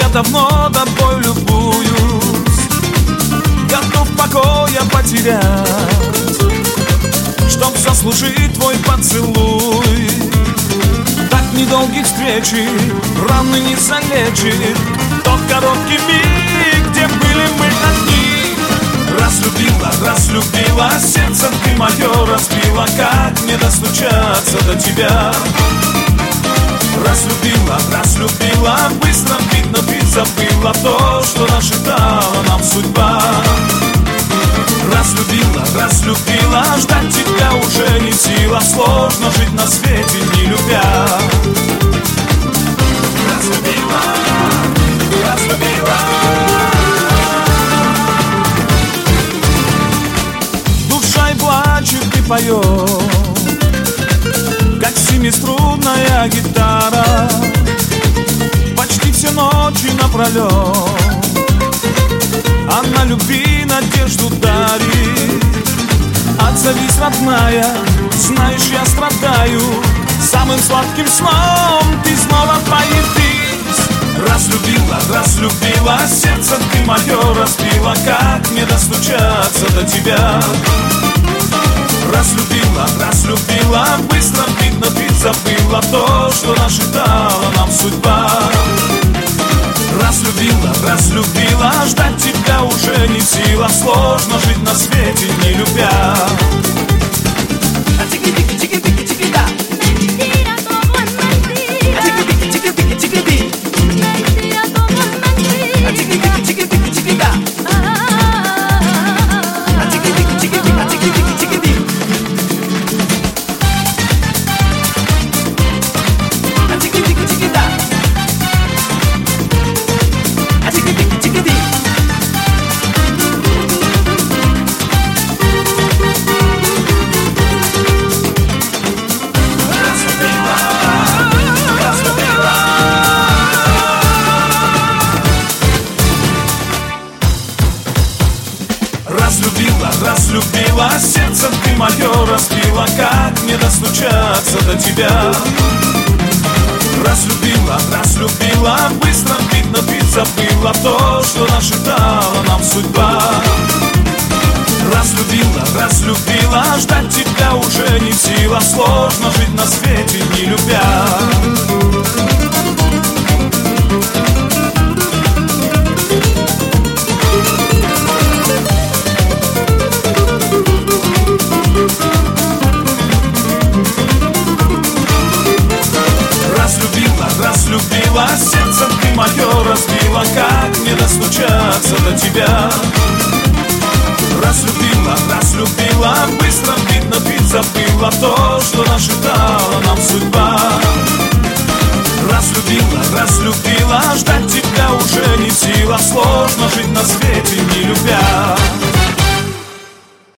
Я давно тобой любуюсь, готов покоя потерять, чтоб заслужить твой поцелуй. Так недолгих встречи раны не залечит тот короткий миг, где были мы одни. Разлюбила, сердце ты мое разбила. Как мне достучаться до тебя? Разлюбила, быстро видно ты забыла то, что нашептала нам судьба. Разлюбила, ждать тебя уже не сила. Сложно жить на свете, не любя. Разлюбила. Душа и плачет и поет, как семиструнная гитара, почти все ночи напролет. Она любви надежду дарит. Отзовись, родная, знаешь, я страдаю. Самым сладким сном ты снова появись. Разлюбила, сердце ты мое разбила. Как мне достучаться до тебя? Разлюбила, быстро видно ты забыла то, что нашептала нам судьба. Разлюбила, ждать тебя уже не сила. Сложно жить на свете, не любя. Разлюбила, сердце ты мое разбила. Как мне достучаться до тебя? Разлюбила, быстро видно ты забыла то, что нашептала нам судьба. Разлюбила, ждать тебя уже не сила. Сложно жить на свете, не любя. Разлюбила, сердце ты мое разбила. Как мне достучаться до тебя? Разлюбила, быстро видно ты забыла то, что нашептала нам судьба. Разлюбила, ждать тебя уже не сила. Сложно жить на свете, не любя.